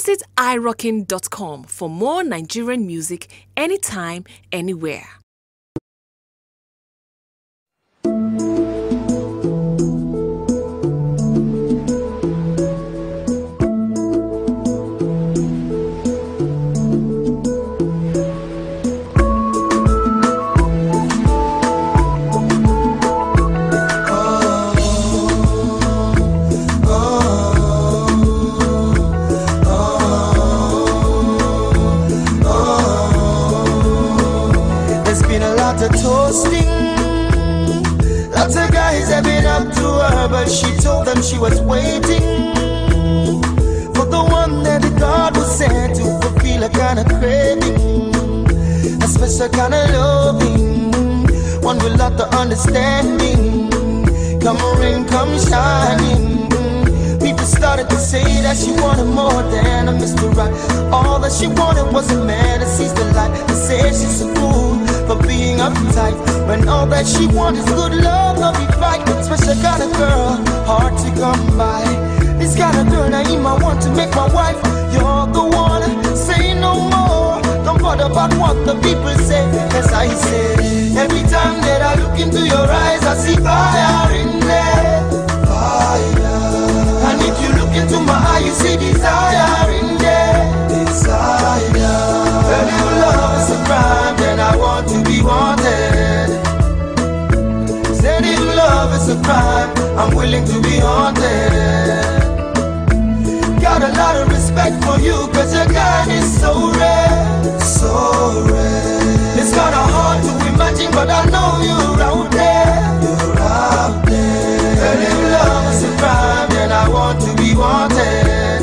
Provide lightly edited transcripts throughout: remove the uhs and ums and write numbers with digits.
Visit irockin.com for more Nigerian music anytime, anywhere. Toasting, lots of guys have been up to her, but she told them she was waiting for the one that God was sent to fulfill a kind of craving, a special kind of loving, one with lot of understanding. Come rain, come shining. People started to say that she wanted more than a Mr. Right. All that she wanted was a man that sees the light. They say she's a fool for being uptight, when all that she wants is good love, not be fight. But special kind of girl, hard to come by. This kind of girl I want to make my wife. You're the one, say no more. Don't bother about what the people say. As I say, every time that I look into your eyes, I see fire in there, fire. And if you look into my eye, you see desire in there, desire. Girl, if love is a crime, then I want to be wanted. Said if love is a crime, I'm willing to be haunted. Got a lot of respect for you, cause your kind is so rare, so rare. It's kinda hard to imagine, but I know you're out there, you're out there. Girl, if love is a crime, then I want to be wanted.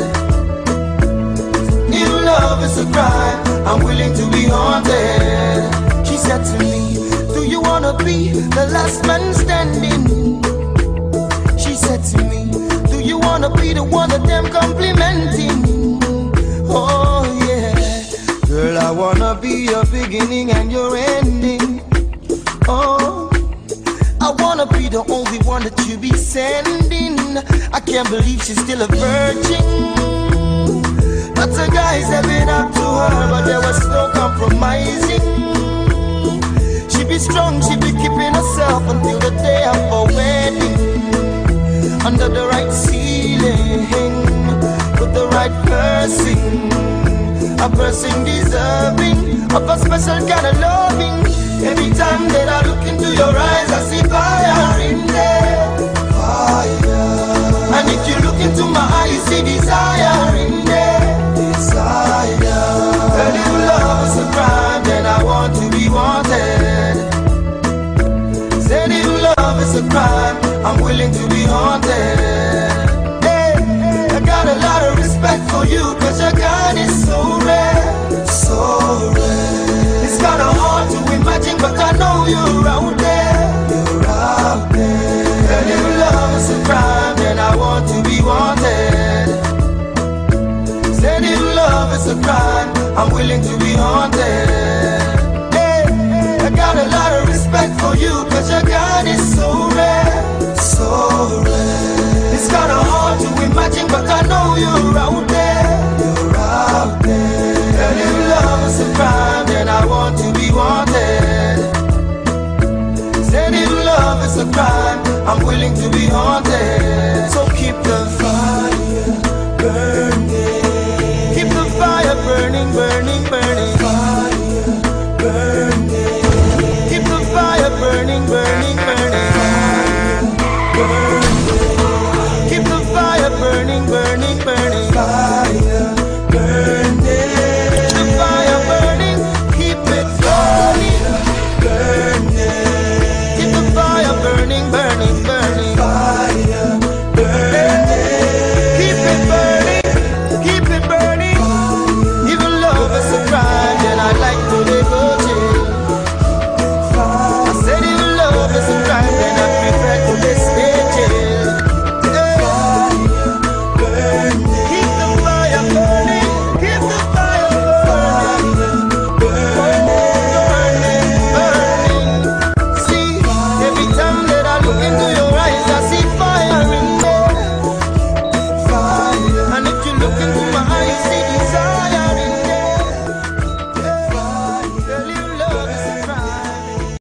If love is a crime, I'm willing to be haunted. She said to me, do you wanna be the last man standing? She said to me, do you wanna be the one that them complimenting? Oh yeah, girl, I wanna be your beginning and your ending. Oh, I wanna be the only one that you be sending. I can't believe she's still a virgin. Lots of guys have been up to her, but there was no compromising. She be strong, she be keeping herself until the day of her wedding. Under the right ceiling, with the right person, a person deserving of a special kind of loving. Every time that I look into your eyes, I see fire in there, fire. And if you look into my eye, you see desire in there, desire. Girl, if love is a crime, then I want to be wanted. Said if love is a crime, I'm willing to be haunted. Hey, I got a lot of respect for you, cause your kind is so rare, so rare. It's kinda hard to imagine, but I know you're out there, you're out there. Girl, if love is a crime, then I want to be wanted. Said if love is a crime, I'm willing to be haunted. Hey, I got a lot of respect for you, cause your kind is so rare, so rare. It's kinda hard to imagine, but I know you're out there, you're out there. Girl, if love is a crime, then I want to be wanted. Said if love is a crime, I'm willing to be haunted.